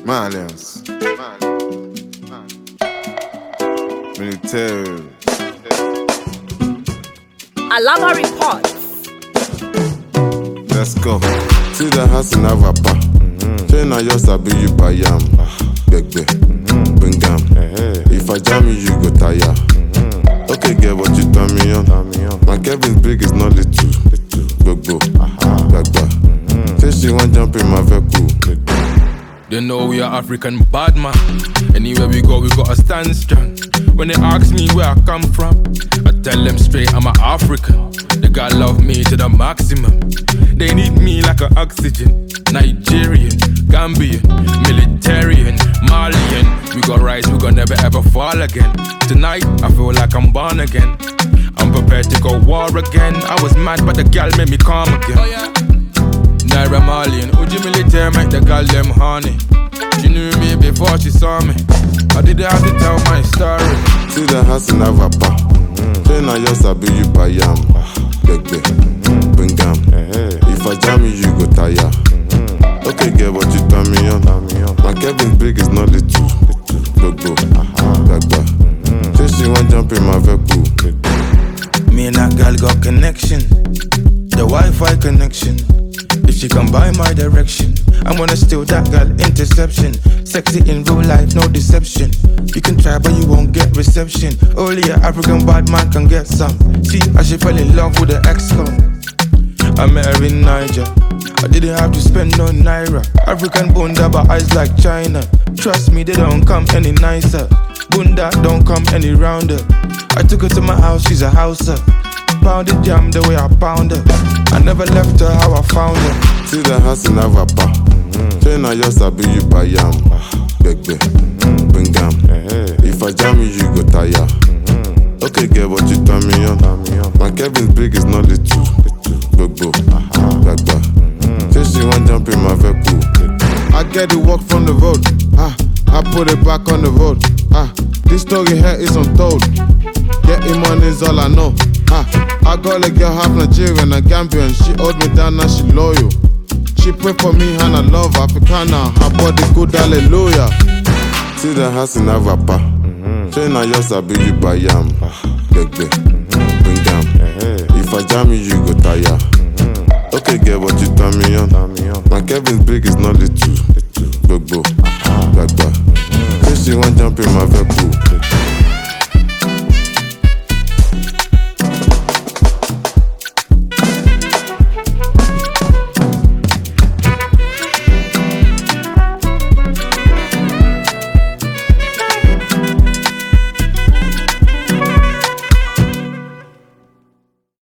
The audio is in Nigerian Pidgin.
Malians. Military. Alaba reports. Let's go. See the house in Avapa. China just a be you by yam. Begbe. Bingam. If I jam you, you go tire. Okay, get what you turn me on. My Kevin's big is not little. Gbogbo. Gbagba. Say she want jump in my vehicle. They know we are African bad man. Anywhere we go, we gotta stand strong. When they ask me where I come from, I tell them straight I'm an African. They gotta love me to the maximum. They need me like an oxygen. Nigerian, Gambian, Militarian, Malian. We gon' rise, we gon' never ever fall again. Tonight, I feel like I'm born again. I'm prepared to go war again. I was mad, but the girl made me calm again. Oh, yeah. Naira Marlian, Uji Military make the girl them honey. She knew me before she saw me. I didn't have to tell my story. See the house in Avapa. China just a be you by yam. Begbe. Bingam. If I jam you, you go tire. Okay, get what you turn me on. My Kevin's big is not little. Gbogbo. Gbagba. Say she want jump in my vehicle. Me and that girl got connection. The Wi-Fi connection. If she come by my direction, I'm gonna steal that girl interception. Sexy in real life, no deception. You can try but you won't get reception. Only an African bad man can get some. See, I she fell in love with the ex-con. I met her in Niger. I didn't have to spend no naira. African bunda but eyes like China. Trust me, they don't come any nicer. Bunda don't come any rounder. I took her to my house, she's a houser. Pounded jam the way I pound her. I never left her how I found her. See the house in Avapa. China just a be you by yam. Begbe. Bingam. If I jam you, you go tire. Okay, get what you turn me on. My Kevin's big is not little. Gbogbo. Gbagba. Say she want jump in my vehicle. I get the work from the road. I put it back on the road. This story here is untold. Getting money is all I know. I got a girl half Nigerian and Gambian. She hold me down and she loyal. She pray for me and I love Africana. Her body good, hallelujah. See the house in Avapa. China just a be you by yam. Begbe. Bingam. If I jam you, you go tire. Okay, get what you turn me on. My Kevin's big is not little. Gbogbo. Gbagba. Say she want jump in my vehicle.